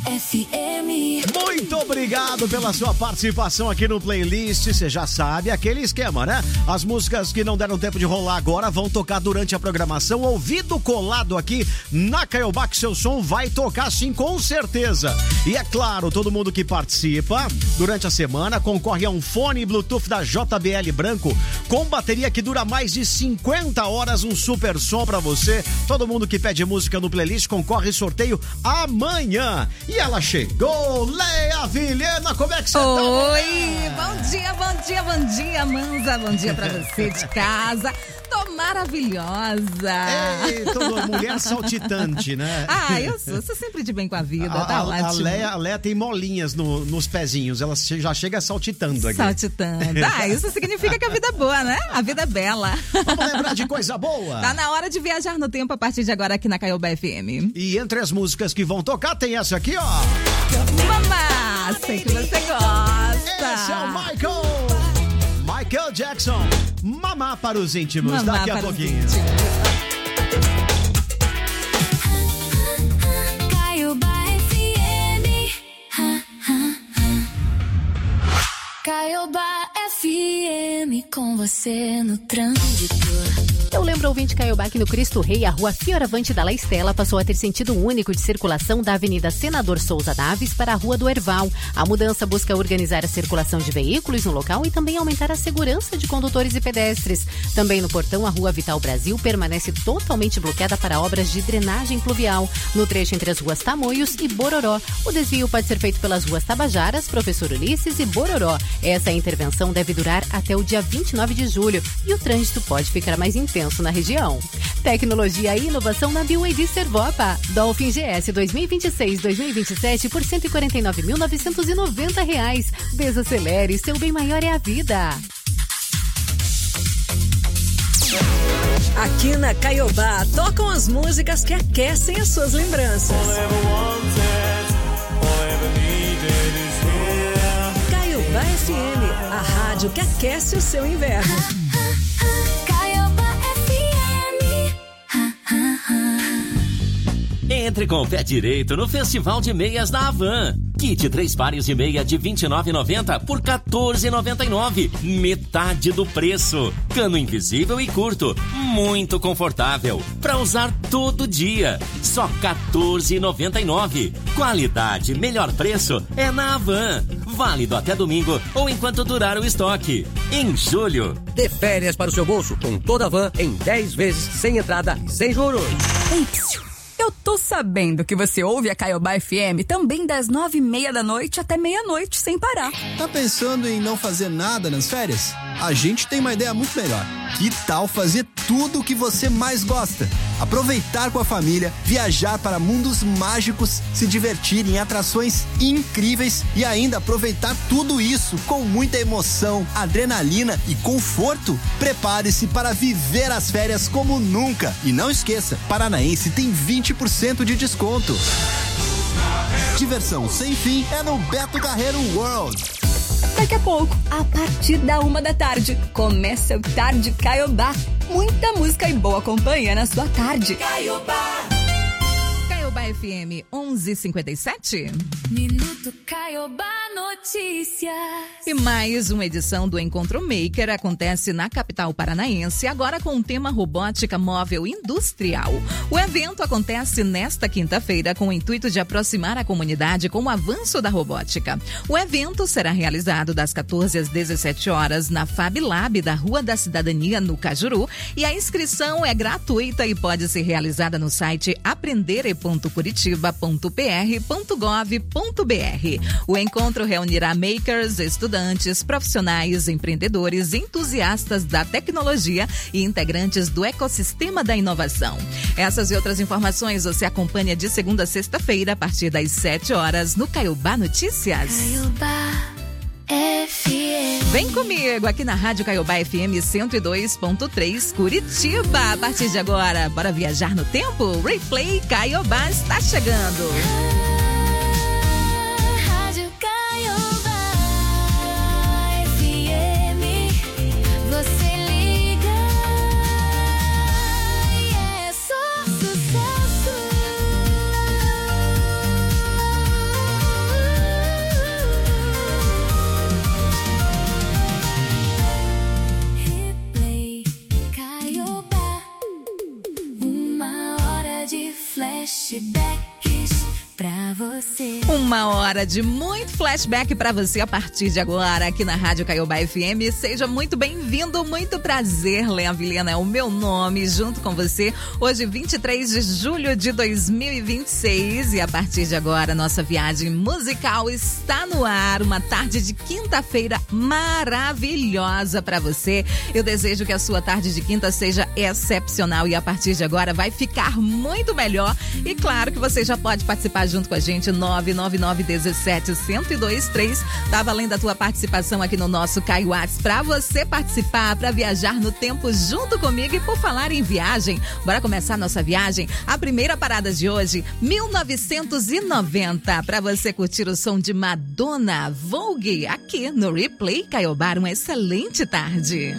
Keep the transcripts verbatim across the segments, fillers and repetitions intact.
F M. Muito obrigado pela sua participação aqui no playlist. Você já sabe, aquele esquema, né? As músicas que não deram tempo de rolar agora vão tocar durante a programação. Ouvido colado aqui na Caiobá, que seu som vai tocar sim, com certeza. E é claro, todo mundo que participa durante a semana concorre a um fone Bluetooth da J B L branco com bateria que dura mais de cinquenta horas, um super som pra você. Todo mundo que pede música no playlist concorre, sorteio amanhã. E ela chegou, Leia Vilhena, como é que você tá? Oi, bom dia, bom dia, bom dia, Manza, bom dia pra você de casa. Tô maravilhosa. Ei, toda mulher saltitante, né? Ah, eu sou, sou sempre de bem com a vida, a, tá a, ótimo. A Leia, a Leia tem molinhas no, nos pezinhos, ela já chega saltitando aqui. Saltitando. Ah, isso significa que a vida é boa, né? A vida é bela. Vamos lembrar de coisa boa? Tá na hora de viajar no tempo a partir de agora aqui na Caiobá F M. E entre as músicas que vão tocar tem essa aqui, ó. Mamá, sei que você gosta. Esse é o Michael. Michael Jackson. Mamá para os íntimos, Mamá daqui a pouquinho. Caiobá F M. Caiobá F M com você no trânsito. Eu lembro, ouvinte Caiobá, que no Cristo Rei, a rua Fioravante da La Estela passou a ter sentido único de circulação da Avenida Senador Souza Naves para a Rua do Herval. A mudança busca organizar a circulação de veículos no local e também aumentar a segurança de condutores e pedestres. Também no portão, a Rua Vital Brasil permanece totalmente bloqueada para obras de drenagem pluvial. No trecho entre as ruas Tamoios e Bororó, o desvio pode ser feito pelas ruas Tabajaras, Professor Ulisses e Bororó. Essa intervenção deve durar até o dia vinte e nove de julho e o trânsito pode ficar mais intenso na região. Tecnologia e inovação na B Y D Servopa. Dolphin G S dois mil e vinte e seis dois mil e vinte e sete por cento e quarenta e nove mil novecentos e noventa reais. Desacelere, seu bem maior é a vida. Aqui na Caiobá, tocam as músicas que aquecem as suas lembranças. Caiobá F M, a rádio que aquece o seu inverno. Entre com o pé direito no Festival de Meias da Havan. Kit três pares de meia de vinte e nove reais e noventa centavos por quatorze reais e noventa e nove centavos. Metade do preço. Cano invisível e curto. Muito confortável. Para usar todo dia. Só quatorze reais e noventa e nove centavos. Qualidade, melhor preço é na Havan. Válido até domingo ou enquanto durar o estoque. Em julho. Dê férias para o seu bolso com toda a Havan em dez vezes sem entrada e sem juros. Ei, eu tô sabendo que você ouve a Caiobá F M também das nove e meia da noite até meia-noite sem parar. Tá pensando em não fazer nada nas férias? A gente tem uma ideia muito melhor. Que tal fazer tudo o que você mais gosta? Aproveitar com a família, viajar para mundos mágicos, se divertir em atrações incríveis e ainda aproveitar tudo isso com muita emoção, adrenalina e conforto? Prepare-se para viver as férias como nunca. E não esqueça, Paranaense tem vinte por cento de desconto. Diversão sem fim é no Beto Carreiro World. Daqui a pouco, a partir da uma da tarde, começa o Tarde Caiobá. Muita música e boa companhia na sua tarde. Caiobá. Caiobá F M onze e cinquenta e sete. Minuto Caiobá Notícias. E mais uma edição do Encontro Maker acontece na capital paranaense, agora com o tema Robótica Móvel Industrial. O evento acontece nesta quinta-feira com o intuito de aproximar a comunidade com o avanço da robótica. O evento será realizado das quatorze às dezessete horas na Fab Lab da Rua da Cidadania, no Cajuru, e a inscrição é gratuita e pode ser realizada no site aprendere ponto curitiba ponto p r ponto gov ponto b r. O encontro reunirá makers, estudantes, profissionais, empreendedores, entusiastas da tecnologia e integrantes do ecossistema da inovação. Essas e outras informações você acompanha de segunda a sexta-feira a partir das sete horas no Caiobá Notícias. Caiobá F M. Vem comigo aqui na Rádio Caiobá F M cento e dois ponto três Curitiba. A partir de agora, bora viajar no tempo? Replay Caiobá está chegando. Rádio Caiobá F M. Você liga e é só sucesso. você. Uma hora de muito flashback pra você a partir de agora aqui na Rádio Caiobá F M. Seja muito bem-vindo, muito prazer. Léa Vilhena é o meu nome, junto com você. Hoje, vinte e três de julho de dois mil e vinte e seis. E a partir de agora, nossa viagem musical está no ar. Uma tarde de quinta-feira maravilhosa pra você. Eu desejo que a sua tarde de quinta seja excepcional e a partir de agora vai ficar muito melhor. E claro que você já pode participar junto com a gente, nove nove nove um sete, um zero dois três. Tá valendo a tua participação aqui no nosso Caiuats pra você participar, pra viajar no tempo junto comigo. E por falar em viagem, bora começar a nossa viagem. A primeira parada de hoje, mil novecentos e noventa, pra você curtir o som de Madonna, Vogue, aqui no Replay Caiobá. Uma excelente tarde.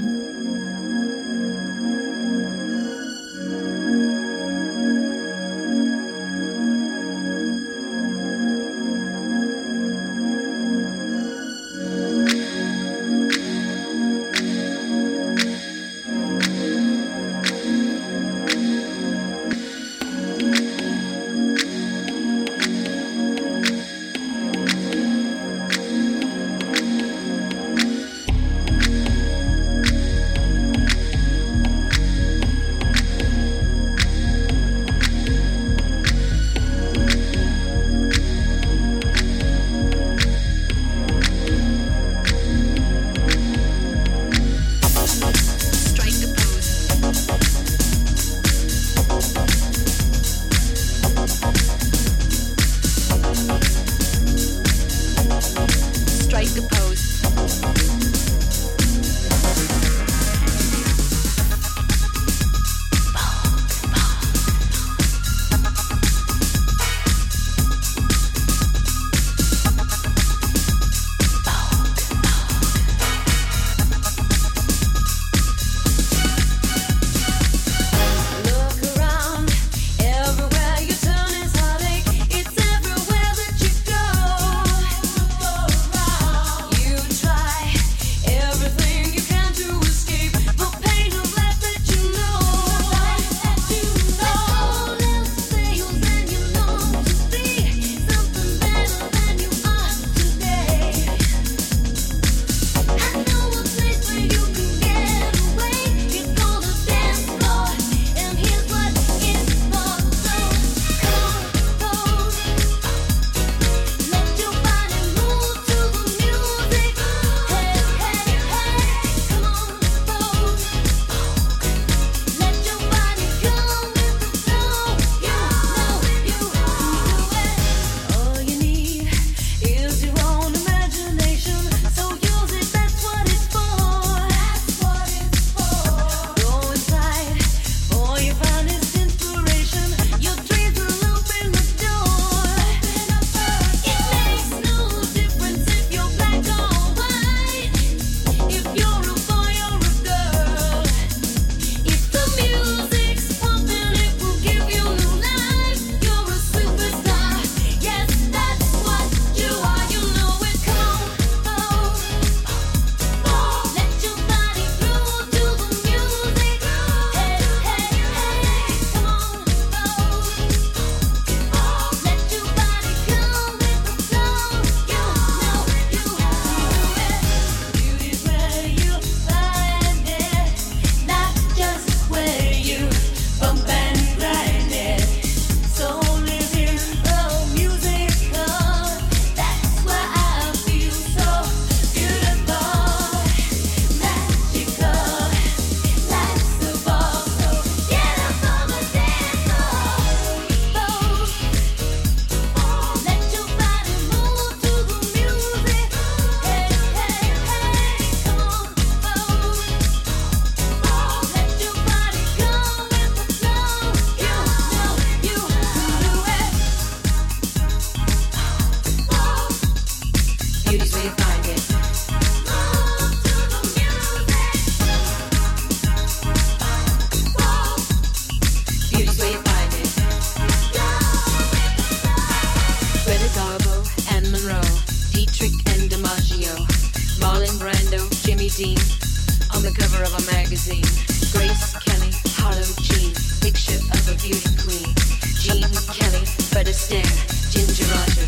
Dean on the cover of a magazine. Grace Kelly, Harlow Jean, picture of a beauty queen. Jean Kelly, Fred Astaire, Ginger Rogers.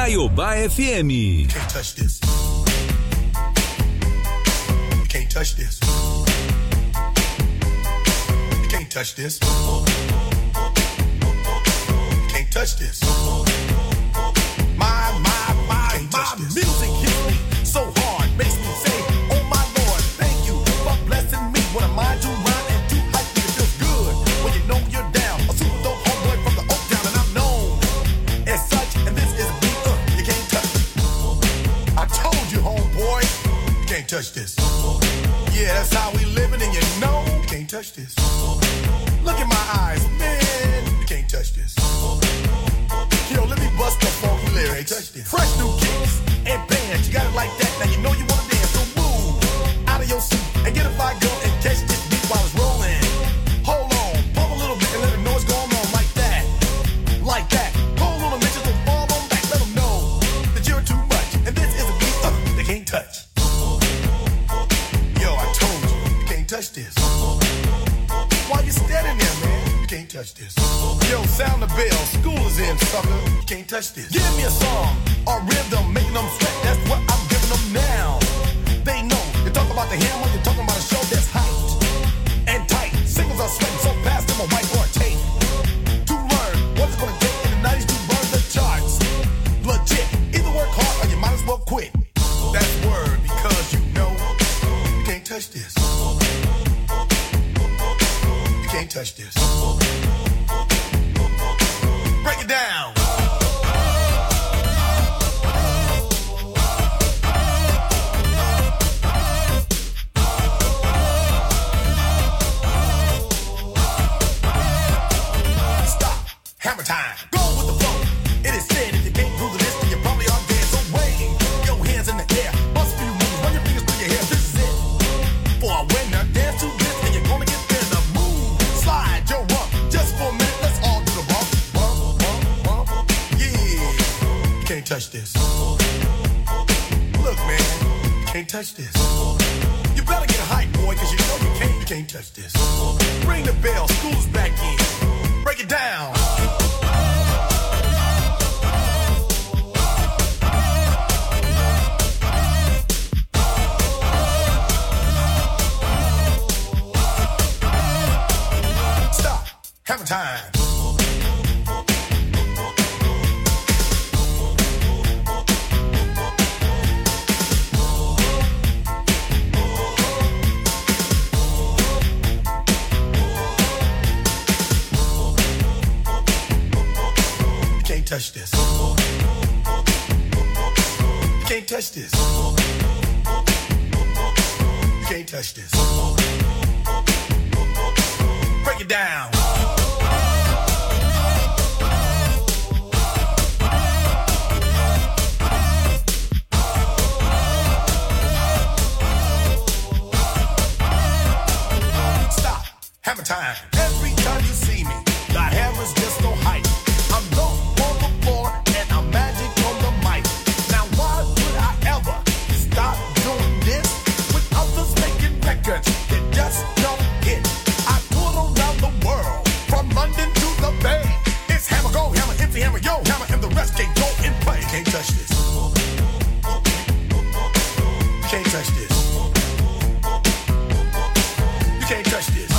Caiobá F M. You can't touch this. You can't touch this. You can't touch this. You can't touch this. My, my, my, my music hits me so hard, makes me say, oh my Lord, thank you for blessing me. What a mind to rhyme and to hype me, it feels good when you know you're down. A super dope homeboy from the Oak Town, and I'm known as such. And this is a beat, uh, you can't touch it. I told you, homeboy, you can't touch this. Yeah, that's how we living, and you know you can't touch this. Look in my eyes, man, you can't touch this. Yo, let me bust the funky lyrics. Fresh new kicks and bands, you got it like that. Now you know you wanna dance, so move out of your seat and get a fire girl and catch this beat while it's rolling. Hold on, pump a little bit and let them know what's going on like that, like that. Hold on a minute, just don't fall on back. Let them know that you're too much, and this is a beat uh, they can't touch. Yo, I told you, you can't touch this. Why you standing there, man? You can't touch this. Yo, sound the bell, school is in, sucker. You can't touch this. Give me a song or rhythm, making them sweat. That's what I'm giving them now. They know. You talk about the hammer, you're talking about a show that's hyped and tight. Singles are sweating so fast, I'm a whiteboard tape. To learn what it's gonna take in the nineties to burn the charts. Legit. Either work hard or you might as well quit. That's word because you know you can't touch this. You can't touch this. Break it down. Stop. Hammer time. Go with the flow. It is said if you can't do the list, then you probably are dead. So wave your hands in the air. Bust a few moves. Run your fingers through your hair. This is it. For a winner, dance to this, and you're gonna get there. The move. Slide your rump. Just for a minute, let's all do the bump. Bump, bump, bump. Yeah. You can't touch this. Look, man. You can't touch this. You better get hype, boy, cause you know you can't, you can't touch this. Ring the bell. School's back in. Break it down. Stop. Hammer time. You can't touch this. You can't touch this. You can't touch this. Break it down. Stop. Hammer time. Every time you see me, the hammer's just no hype. I'm low on the floor and I'm magic on the mic. Now why would I ever stop doing this with others making records that just don't hit? I tour around the world from London to the Bay. It's hammer go, hammer empty, hammer yo, hammer and the rest can't go and play. You can't touch this. You can't touch this. You can't touch this.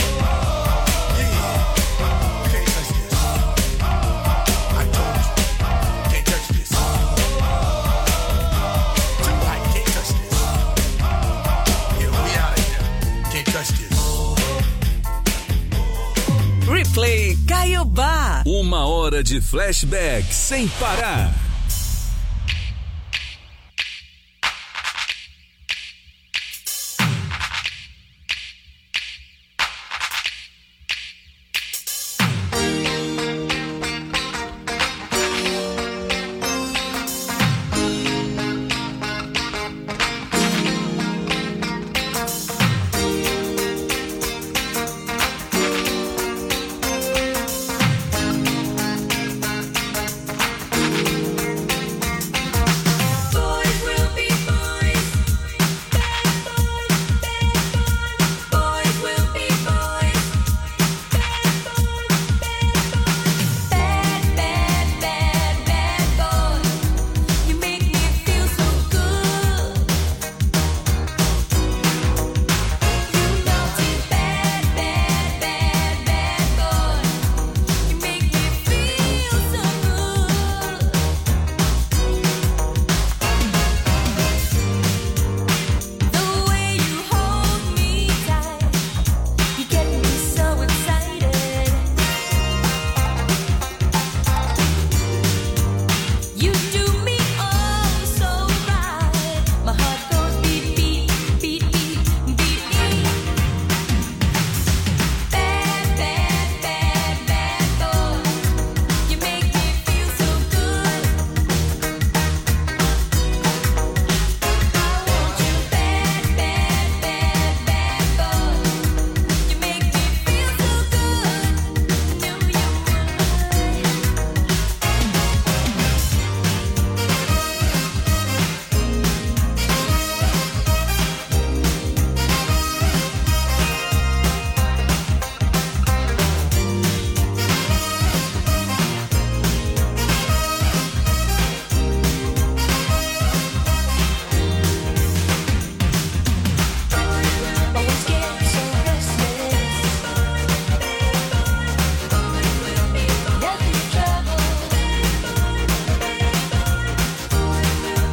Replay Caiobá. Uma hora de flashback sem parar.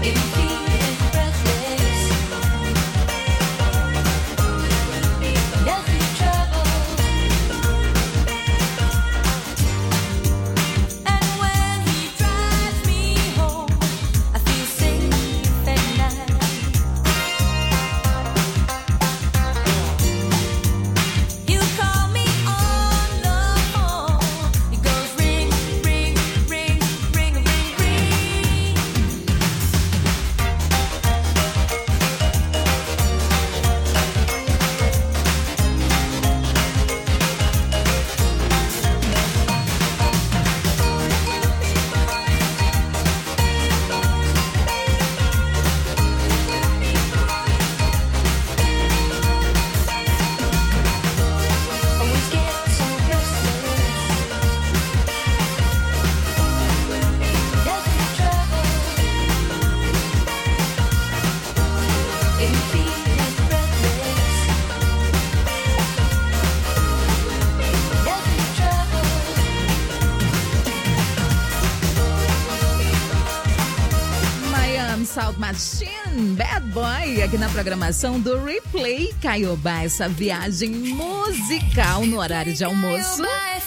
Salt Machine, Bad Boy, aqui na programação do Replay Caiobá, essa viagem musical no horário de almoço.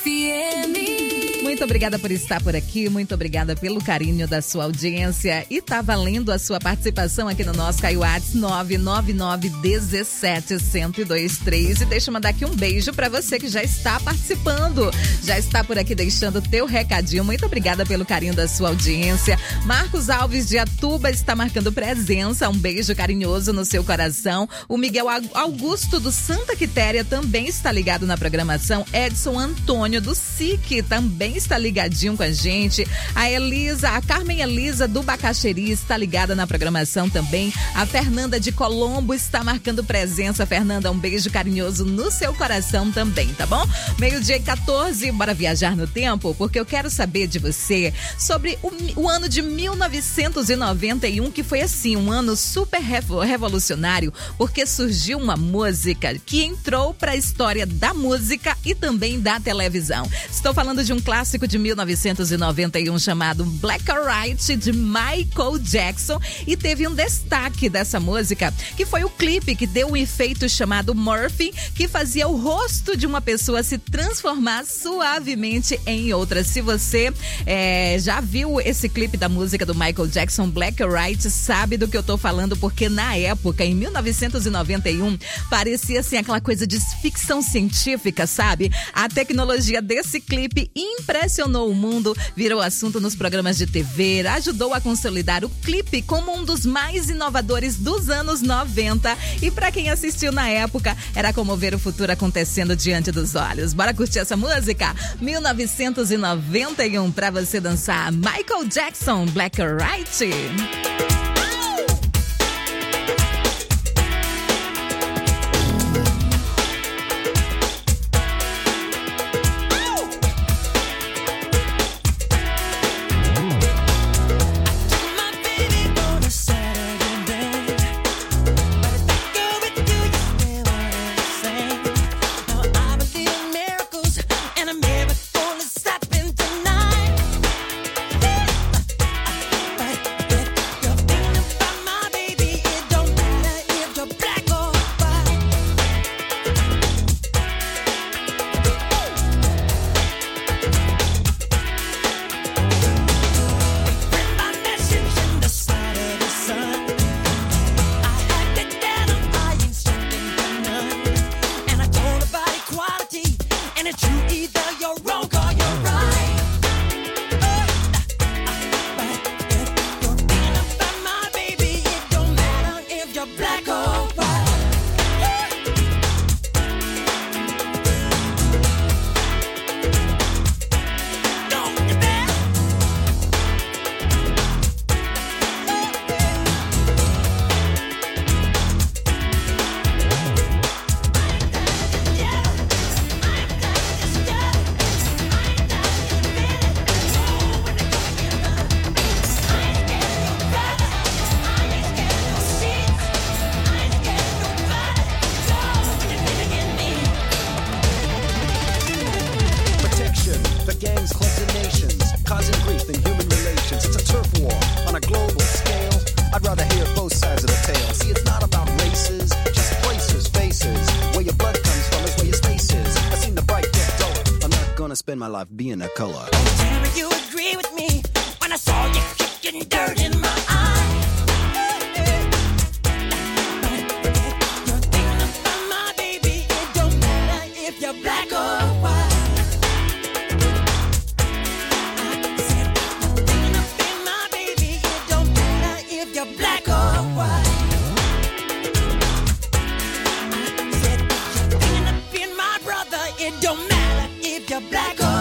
Muito obrigada por estar por aqui, muito obrigada pelo carinho da sua audiência e tá valendo a sua participação aqui no nosso Caiuats nove nove nove um sete zero zero dois três. E deixa eu mandar aqui um beijo pra você que já está participando, já está por aqui deixando o teu recadinho. Muito obrigada pelo carinho da sua audiência. Marcos Alves de Atuba está marcando presença, um beijo carinhoso no seu coração. O Miguel Augusto do Santa Quitéria também está ligado na programação. Edson Antônio do S I C também está ligadinho com a gente. A Elisa, a Carmen Elisa do Bacaxeri está ligada na programação também. A Fernanda de Colombo está marcando presença. Fernanda, um beijo carinhoso no seu coração também, tá bom? Meio-dia e quatorze, bora viajar no tempo, porque eu quero saber de você sobre o, o ano de mil novecentos e noventa e um, que foi assim, um ano super revolucionário, porque surgiu uma música que entrou para a história da música e também da televisão. Estou falando de um clássico de mil novecentos e noventa e um chamado Black or White, de Michael Jackson, e teve um destaque dessa música, que foi o clipe que deu um efeito chamado Murphy, que fazia o rosto de uma pessoa se transformar suavemente em outra. Se você é, já viu esse clipe da música do Michael Jackson, Black or White, sabe do que eu tô falando, porque na época, em mil novecentos e noventa e um, parecia assim aquela coisa de ficção científica, sabe? A tecnologia desse clipe impressionou o mundo, virou assunto nos programas de T V, ajudou a consolidar o clipe como um dos mais inovadores dos anos noventa, e pra quem assistiu na época, era como ver o futuro acontecendo diante dos olhos. Bora curtir essa música? mil novecentos e noventa e um, pra você dançar Michael Jackson, Black or White. Stop in tonight. I'd rather hear both sides of the tale. See, it's not about races, just places, faces. Where your blood comes from is where your space is. I seen the bright get duller. I'm not gonna spend my life being a color. Tell me you agree with me when I saw you kicking dirt in my eye. You're thinking about my baby. It don't matter if you're black or white. Black or white. Said you're thinking of being my brother. It don't matter if you're black or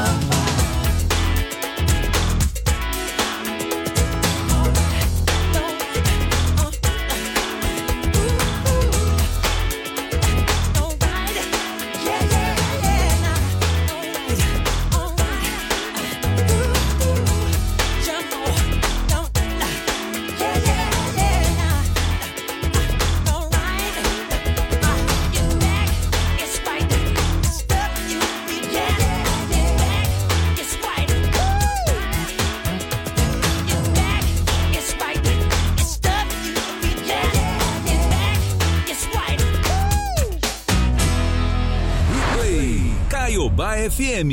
Caiobá F M.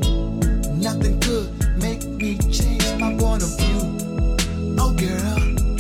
Nothing could make me change my point of view. Oh girl,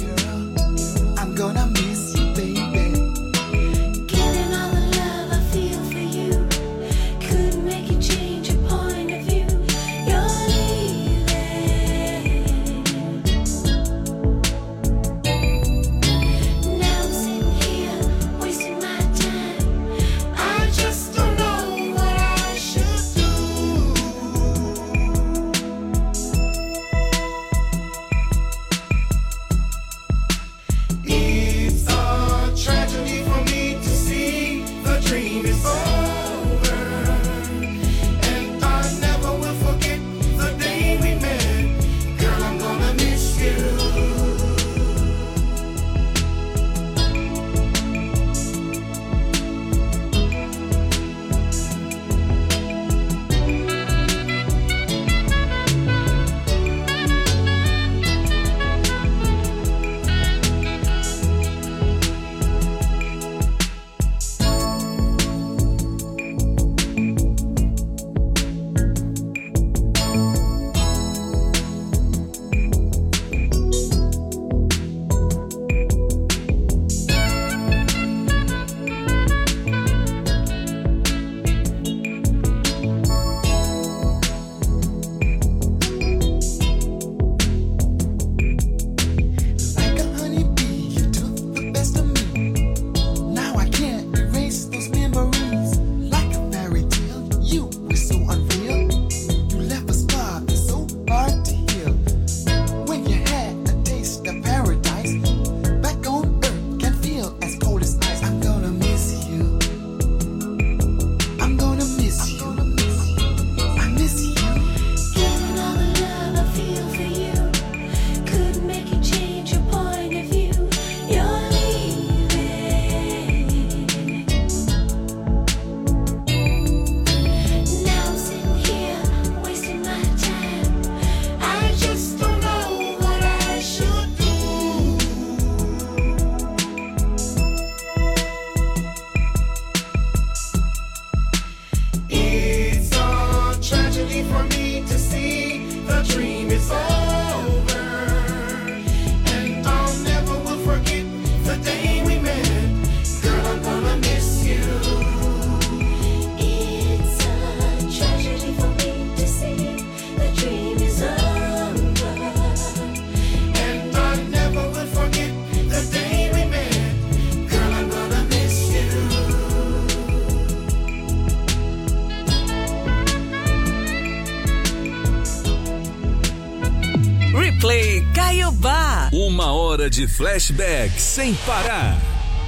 hora de flashback sem parar.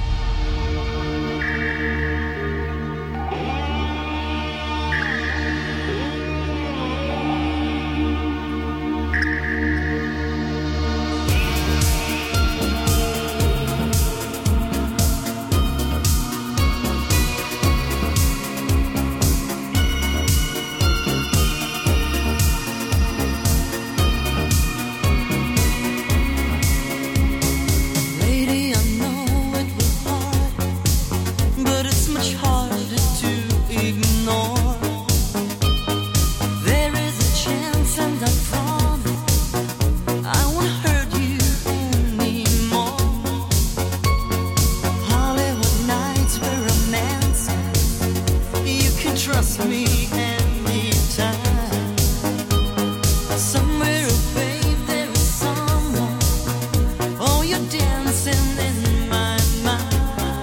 Lady, I know it was hard, but it's much harder to ignore. There is a chance, and I promise I won't hurt you anymore. Hollywood nights were romance. You can trust me anytime. Somewhere away there is someone. Oh, you're dancing in my mind.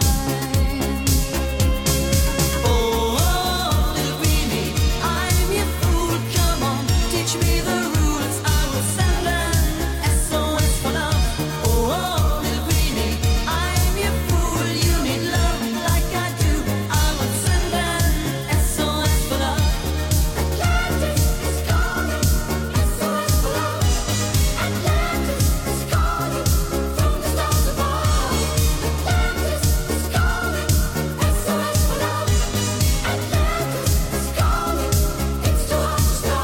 Oh, oh, little Weenie, I'm your fool. Come on, teach me the rules. I will send an S O S for love. Oh, oh, little Weenie, I'm your fool. You need love like I do. I will send an S O S for love. Atlantis is calling, S O S for love. Atlantis is calling from the stars above. Atlantis is calling, S O S for love. Atlantis is calling, it's too hard to stop.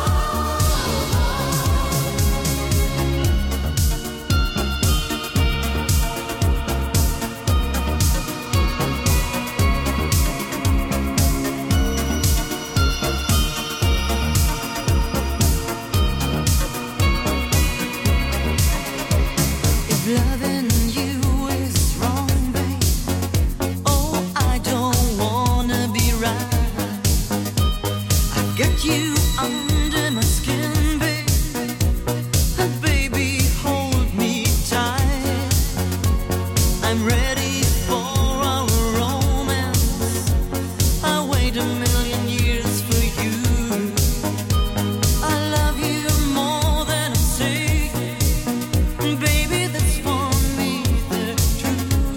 If loving you is wrong, babe, oh, I don't wanna be right. I get you under my skin, babe, and baby, hold me tight. I'm ready for our romance. I wait a million years for you. I love you more than I say. Baby, that's for me the truth.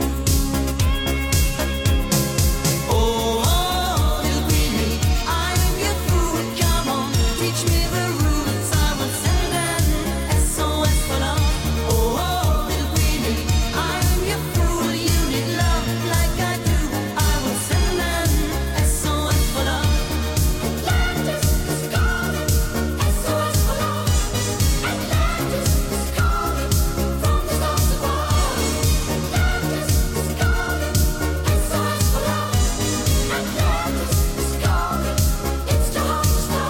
Oh, oh, little Weenie, I'm your fool. Come on, teach me the rules. I will send an S O S for love. Oh, oh, little Weenie, I'm your fool. You need love like I do. I will send an S O S for love. Atlantis is calling, S O S for love. Atlantis is calling from the stars above. Atlantis is calling, S O S for love. Atlantis is calling, it's too hard to stop.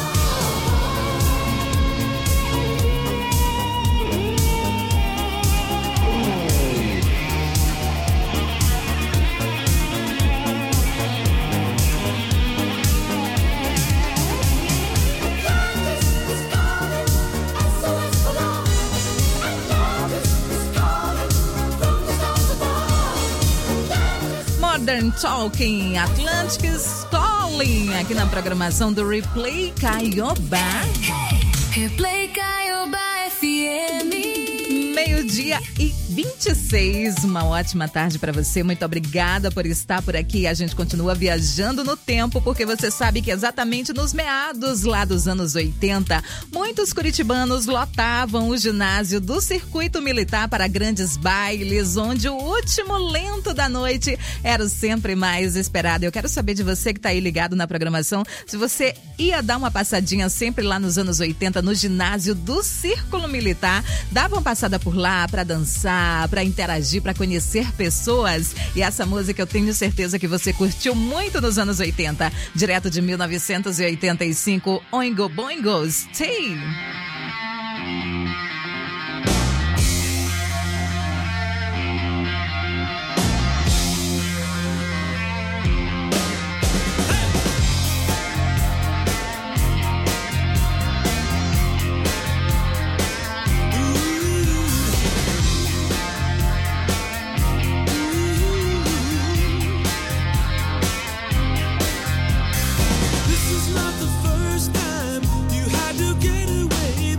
Modern Talking, Atlantis Calling, aqui na programação do Replay Caiobá. Replay Caiobá F M. Meio-dia e vinte e seis. Uma ótima tarde para você. Muito obrigada por estar por aqui. A gente continua viajando no tempo, porque você sabe que exatamente nos meados lá dos anos oitenta, muitos curitibanos lotavam o ginásio do Circuito Militar para grandes bailes, onde o último lento da noite era o sempre mais esperado. Eu quero saber de você que está aí ligado na programação, se você ia dar uma passadinha sempre lá nos anos oitenta no ginásio do Círculo Militar, dava uma passada por lá para dançar, para interagir, para conhecer pessoas. E essa música eu tenho certeza que você curtiu muito nos anos oitenta, direto de mil novecentos e oitenta e cinco, Oingo Boingo Stay. This is not the first time you had to get away.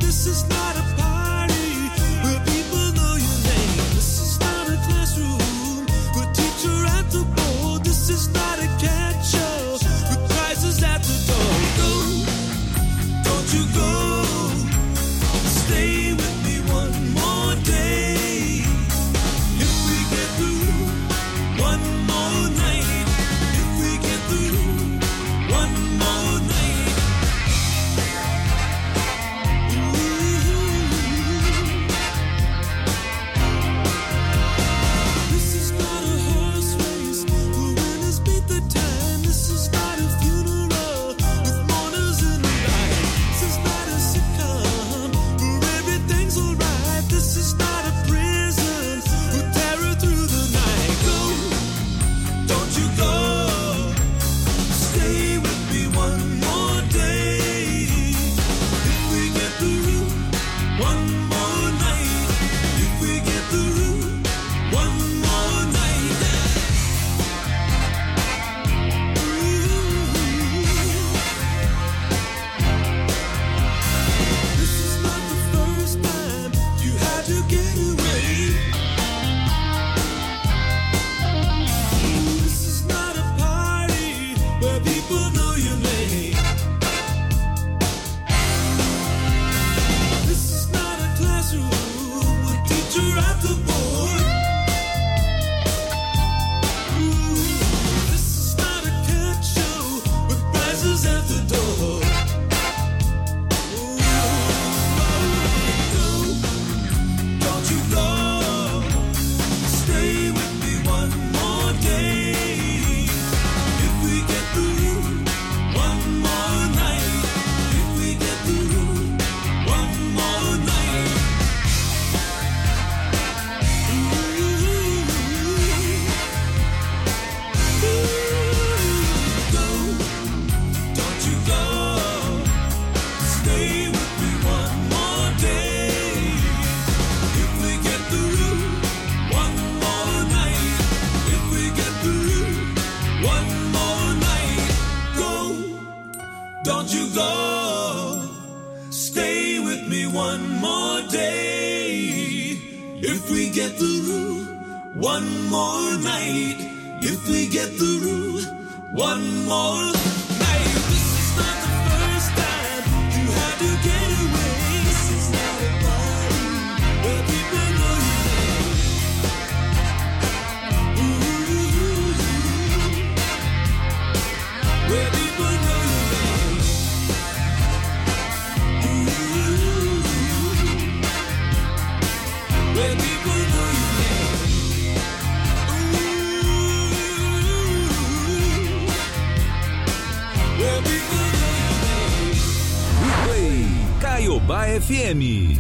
the board. Ooh, this is not a cat show with prizes at the door. Ooh, don't you go. Stay with me one more day. If we get through one more night, if we get through one more night. Ooh, go, don't you go. Stay with me one more day. If we get through one more night, if we get through one more night, go, don't you go. Stay with me one more day. If we get through one more night, if we get through one more night. This is not the first time you had to get away. This is not a party where people know your name. Ooh, where people know your name. Ooh, where people know your name. Ooh, where people know your name. Replay Caiobá F M.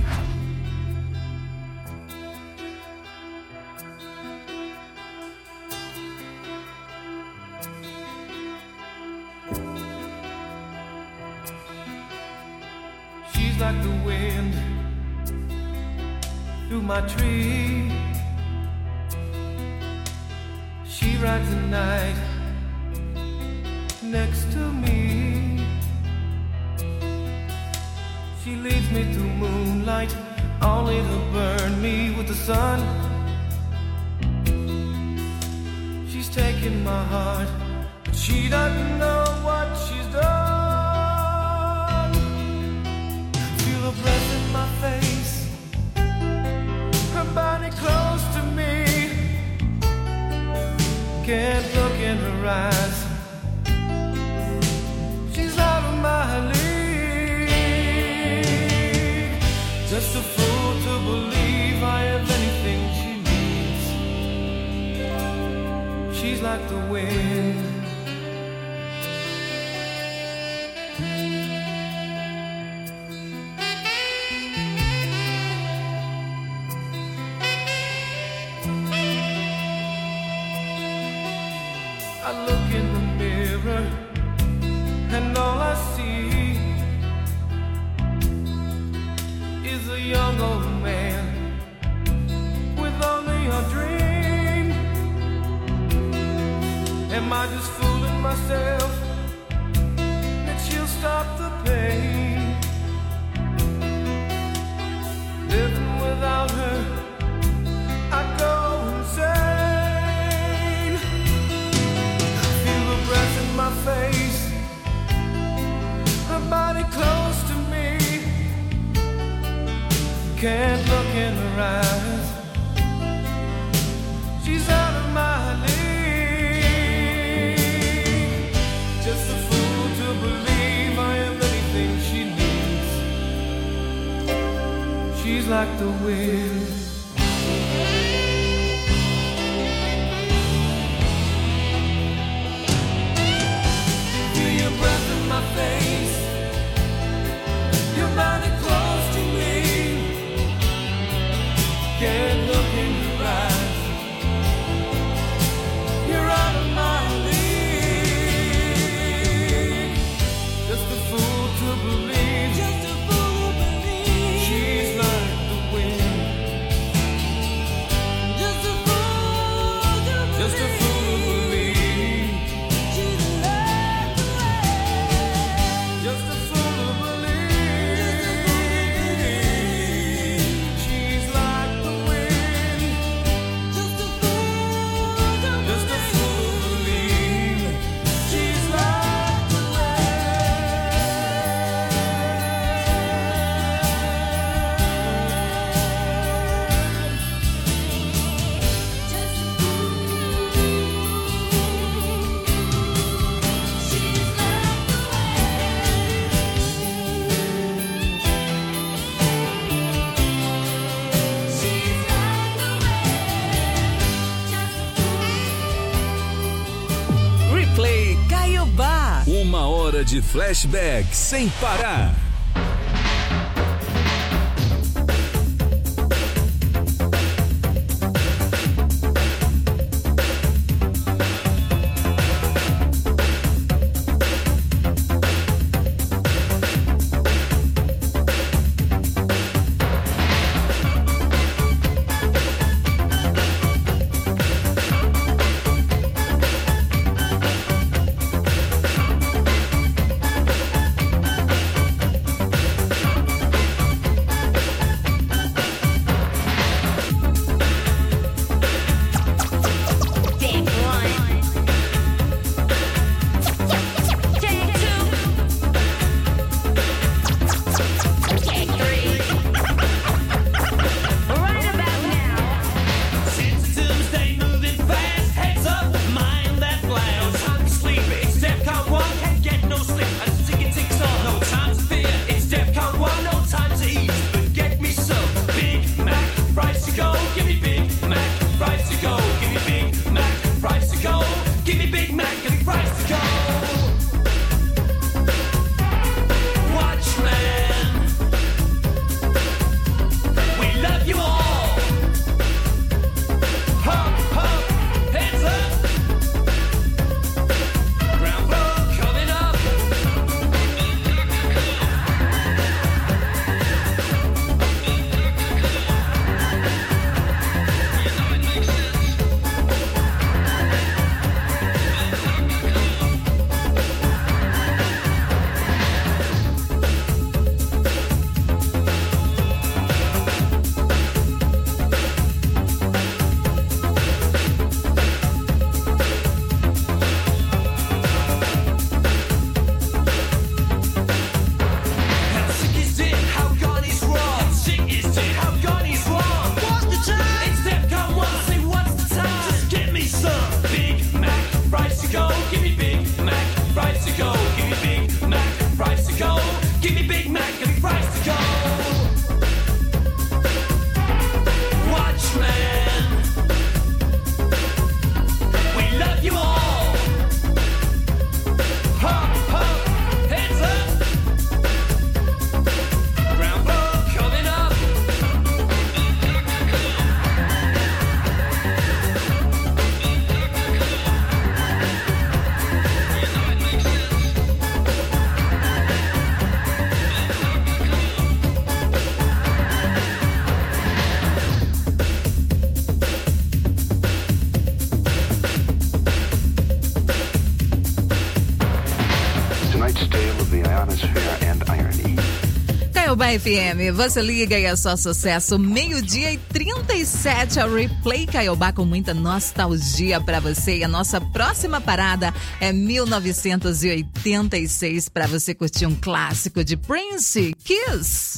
She's like the wind through my tree. She rides the night next to me. She leads me through moonlight, only to burn me with the sun. She's taking my heart, but she doesn't know what she's done. Feel her breath in my face, her body close to me. Can't look in her eyes, she's out of my league. Just a fool to believe I have anything she needs. She's like the wind. I look in the mirror and all I see is a young old man with only a dream. Am I just fooling myself that she'll stop the pain? Living without her, I go insane. Feel the breath in my face, her body close to me. Can't look in her eyes, she's out of my league. Just a fool to believe I am anything she needs. She's like the wind. Feel your breath in my face, your body close to me. Can't look in your eyes, you're out of my league. Just a fool to believe, just a fool to believe. She's like the wind. Just a fool to believe, just a fool to believe. She's like the wind. Just a fool to believe. She's like the wind. hora de flashback sem parar. Caiobá F M, você liga e é só sucesso. Meio-dia e trinta e sete, a Replay Caiobá com muita nostalgia pra você. E a nossa próxima parada é mil novecentos e oitenta e seis pra você curtir um clássico de Prince, Kiss.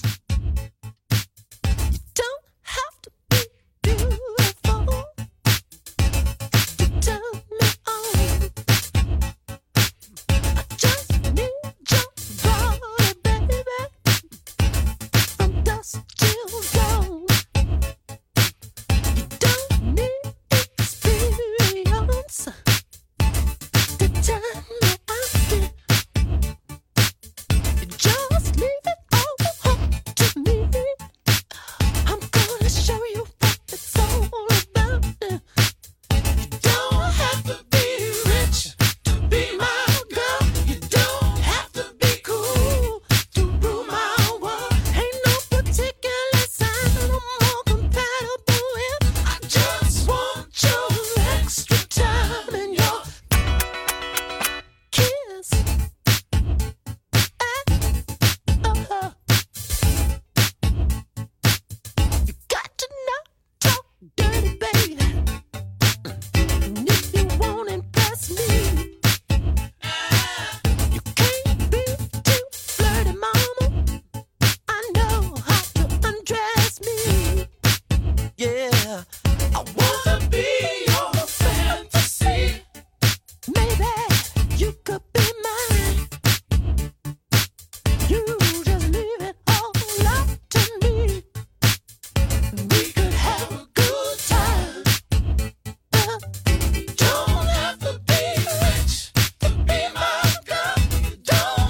Don't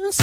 dreams.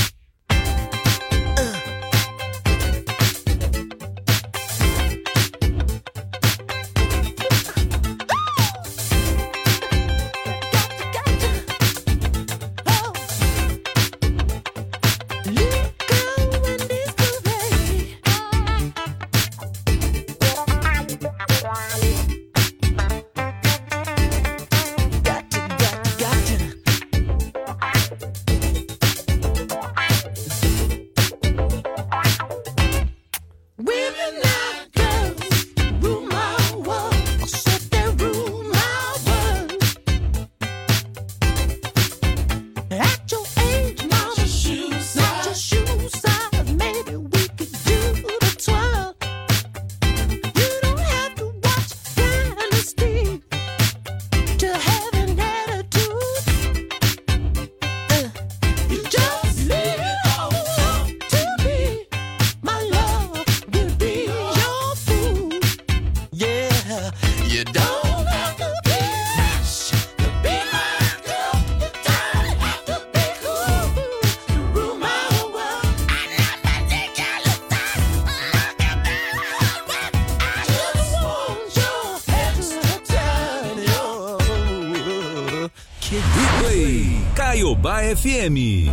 Caiobá F M.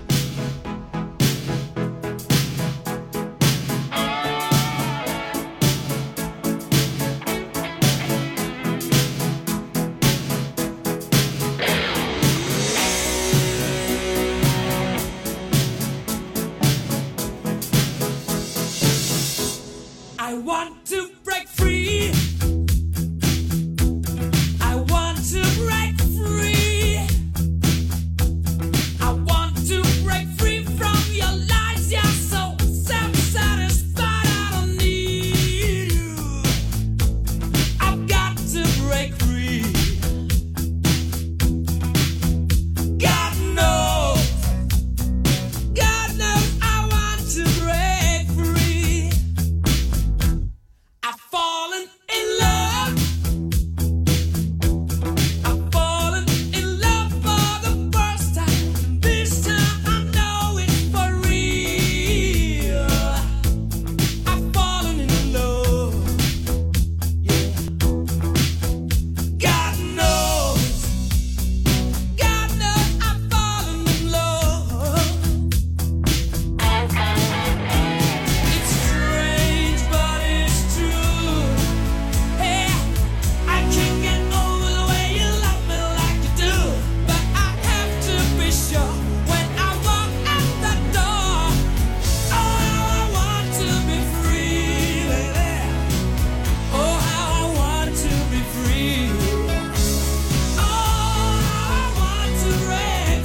I want to break free. I want to break free. I want to break free from your lies. You're so self-satisfied. I don't need you. I've got to break free. God knows. God knows I want to break free. I've fallen in love. I've fallen in love for the first time. This time I know it's for real. I've fallen in love. Yeah. God knows. God knows I've fallen in love. It's strange, but it's true. Hey, I can't get over the way you love me like you do. But I have to be sure when I walk out the door. Oh, how I want to be free, baby. Oh, how I want to be free. Oh, how I want to break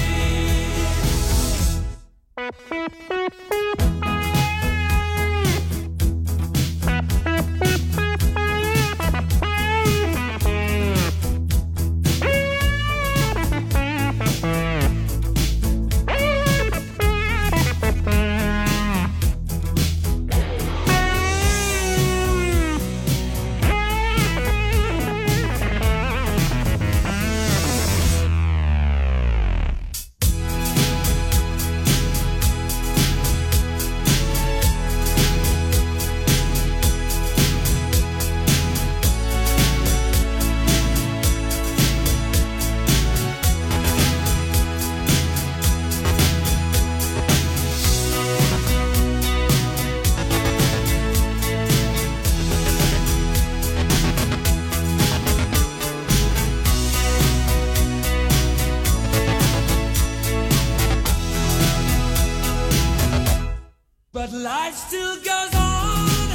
But life still goes on.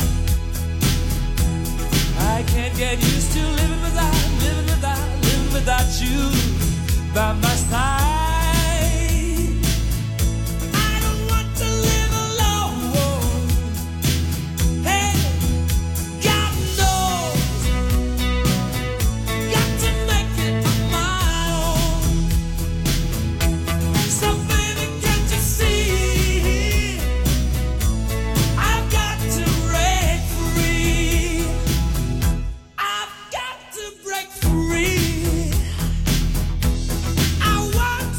I can't get used to living without, living without, living without you by my side. I don't want to live alone. Hey, God knows. Got to make it on my own. So baby, can't you see? I've got to break free. I've got to break free. I want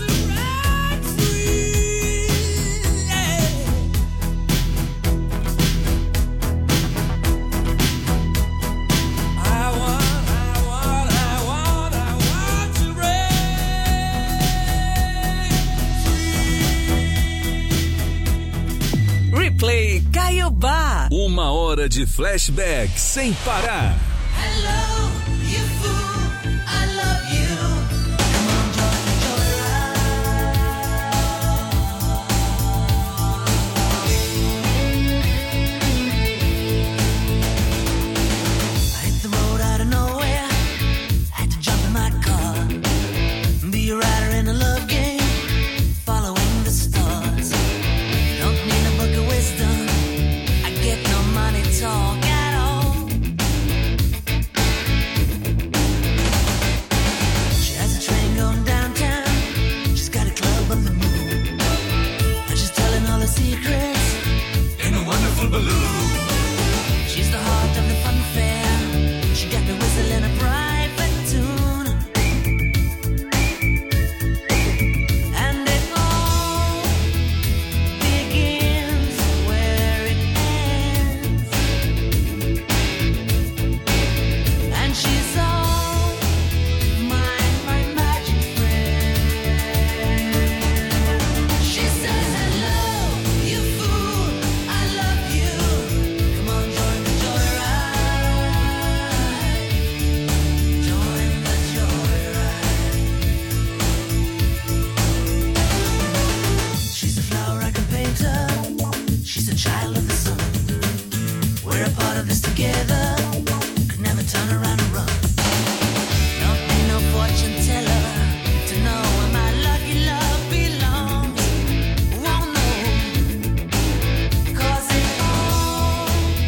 Replay Caiobá. Uma hora de flashback sem parar. Hello, you fool, I love you. Come on, join the joyride. I hit the road out of nowhere. Had to jump in my car. Be a rider in a love game, following the stars. Don't need a book of wisdom. I get no money talk at all. She has a train going downtown. She's got a club on the moon, and she's telling all her secrets in a wonderful balloon. She's the heart of the fun fair. She got me whistling a private tune, and it all begins where it ends. And she's all my, my magic friend. She says, hello, you fool, I love you. Come on, join the joyride. Join the joyride. She's a flower I can paint her. She's a child of the sun. We're a part of this together. Could never turn around and run. Don't need no fortune teller to know where my lucky love belongs. Won't know, 'cause it all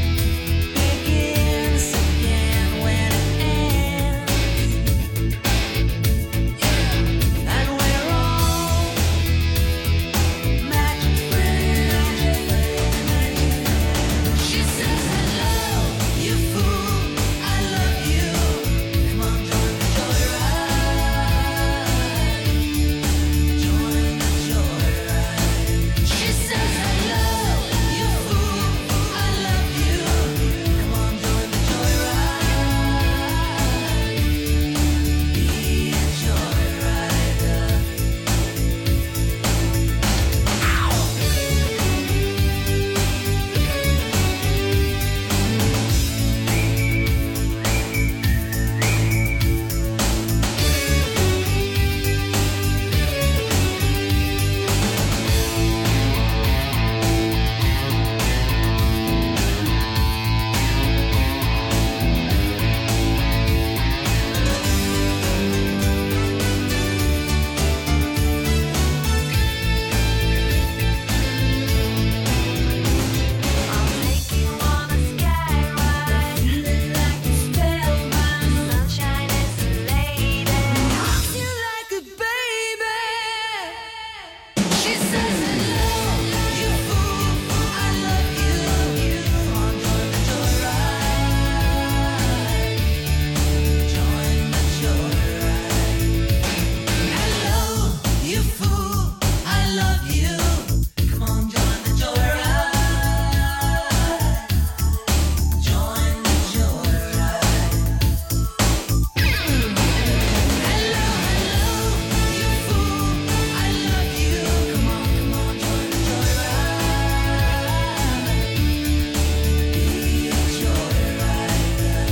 begins again when it ends. And we're all magic friends. She says, hello, you fool, I love you. Come on, join the joyride. Join the joyride. She says, hello, you fool, I love you. Come on, join the joyride. Be a joyrider. I'll take you on a sky ride, feeling like a spellbound. Sunshine is a lady, rocks you like a baby. She says, hello, you fool, I love you. Come on, join the joyride. Join the joyride. Hello, you fool, I love you. Come on, join the joyride. Join the joyride. Hello, hello, you fool, I love you. Come on, come on, join the joyride. Be a joyrider.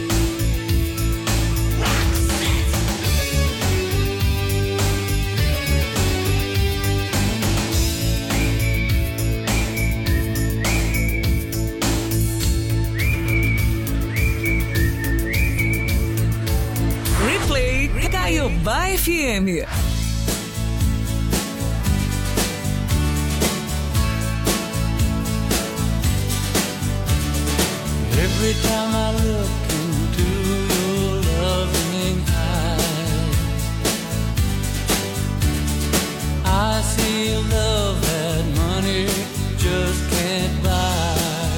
Replay Caiobá F M. Every time I look into your loving eyes, I see a love that money just can't buy.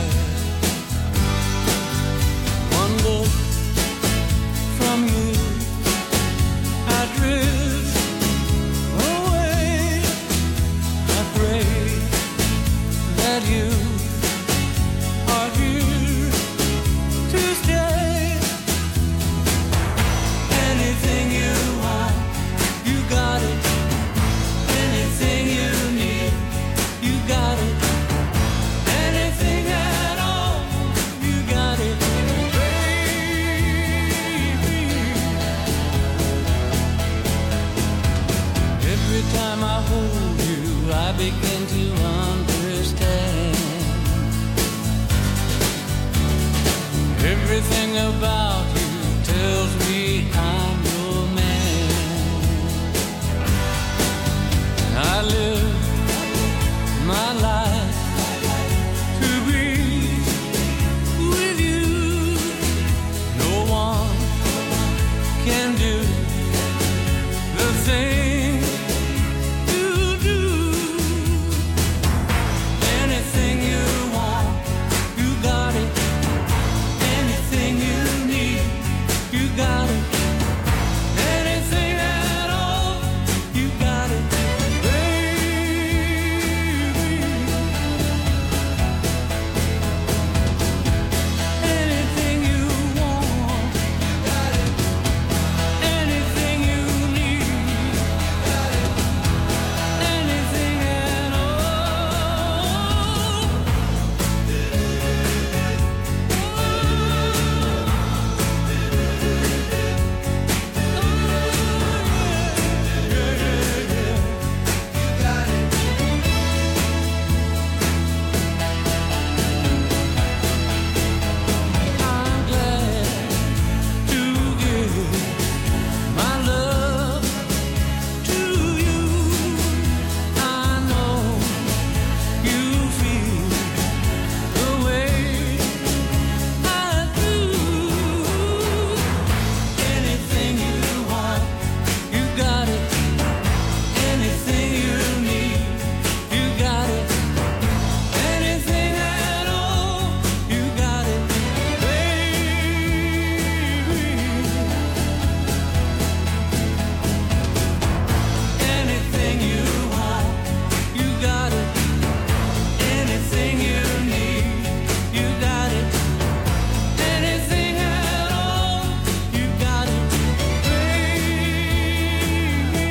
One look from you, I drift away. I pray that you are here to stay. Anything you want, you got it. Anything you need. begin to understand. Everything about you tells me I'm your man. I live my life to be with you. No one can do the thing you do. Anything you want, you got it. Anything you need, you got it. Anything at all, you got it, baby. Anything you want, you got it. Anything you need, you got it. Anything at all. I'm glad to give my love to you. I know you feel the way I do. Anything you want, you got it. Anything you need, you got it. Anything at all, you got it, baby. Anything you want, you got it. Anything you need, you got it. Anything at all, you got it, baby.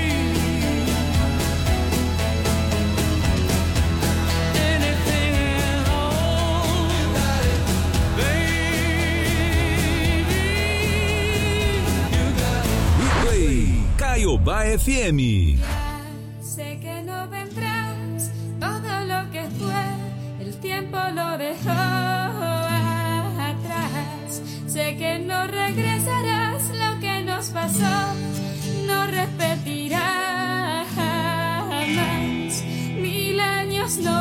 Anything at all, you got it, baby. You got it. Play Caiobá F M. Sé que no vendrás, todo lo que fue, el tiempo lo dejó atrás. Sé que no regresarás, lo que nos pasó no repetirá jamás. Mil años no